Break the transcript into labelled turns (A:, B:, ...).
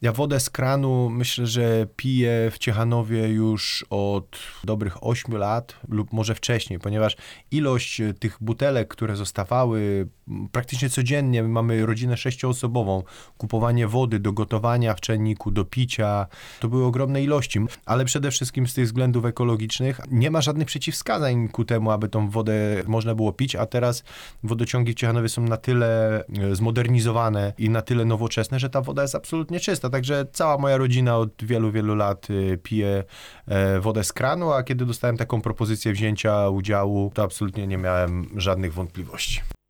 A: Ja wodę z kranu myślę, że piję w Ciechanowie już od dobrych 8 lat lub może wcześniej, ponieważ ilość tych butelek, które zostawały praktycznie codziennie, my mamy rodzinę 6-osobową, kupowanie wody do gotowania w czajniku, do picia, to były ogromne ilości, ale przede wszystkim z tych względów ekologicznych nie ma żadnych przeciwwskazań ku temu, aby tą wodę można było pić, a teraz wodociągi w Ciechanowie są na tyle zmodernizowane i na tyle nowoczesne, że ta woda jest absolutnie czysta. Także cała moja rodzina od wielu, wielu lat pije wodę z kranu, a kiedy dostałem taką propozycję wzięcia udziału, to absolutnie nie miałem żadnych wątpliwości.